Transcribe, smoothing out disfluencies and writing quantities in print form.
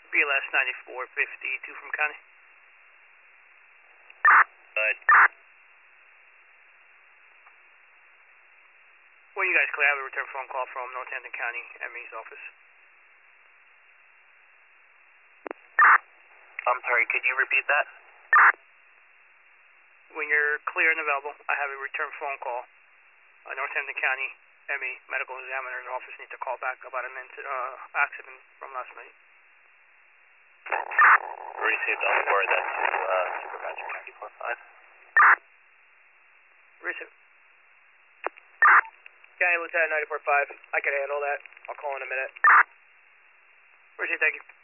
BLS 9452 from County. Good. When you guys clear, I have a return phone call from Northampton County ME's office. I'm sorry, could you repeat that? When you're clear and available, I have a return phone call. Northampton County ME Medical Examiner's office needs to call back about an accident from last night. Received, I'll forward that to Supervisor 94.5. Receive. County Lieutenant 94.5, I can handle that. I'll call in a minute. Receive, thank you.